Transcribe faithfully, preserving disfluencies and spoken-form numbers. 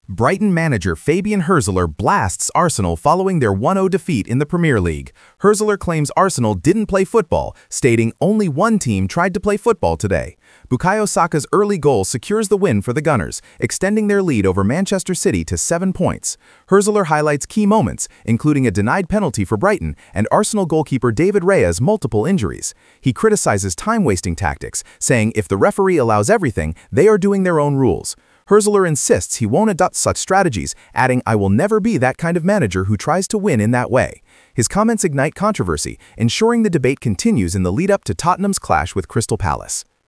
Brighton manager Fabian Hürzeler blasts Arsenal following their one nil defeat in the Premier League. Hürzeler claims Arsenal didn't play football, stating only one team tried to play football today. Bukayo Saka's early goal secures the win for the Gunners, extending their lead over Manchester City to seven points. Hürzeler highlights key moments, including a denied penalty for Brighton and Arsenal goalkeeper David Raya's multiple injuries. He criticizes time-wasting tactics, saying if the referee allows everything, they are doing their own rules. Hürzeler insists he won't adopt such strategies, adding, "I will never be that kind of manager who tries to win in that way." His comments ignite controversy, ensuring the debate continues in the lead-up to Tottenham's clash with Crystal Palace.